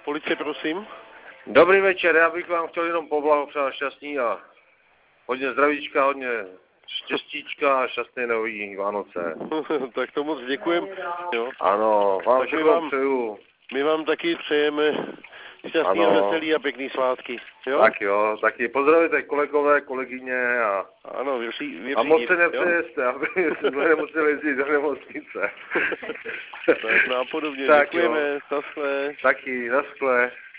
Policie, prosím. Dobrý večer, já bych vám chtěl jenom poblahopřát šťastný a hodně zdravíčka, hodně štěstíčka a šťastné nový Vánoce. Tak to moc děkujem. Jo. Ano, vám tak všechno přeju. My vám taky přejeme šťastný a veselý a pěkný svátky. Jo? Tak jo, taky pozdravíte kolegové, kolegyně a... Ano, věří, a moc se nepřejeste, aby jsme nemuseli jezdit do nemocnice. Tak nápodobně, děkujeme, naschle. Taky, naschle.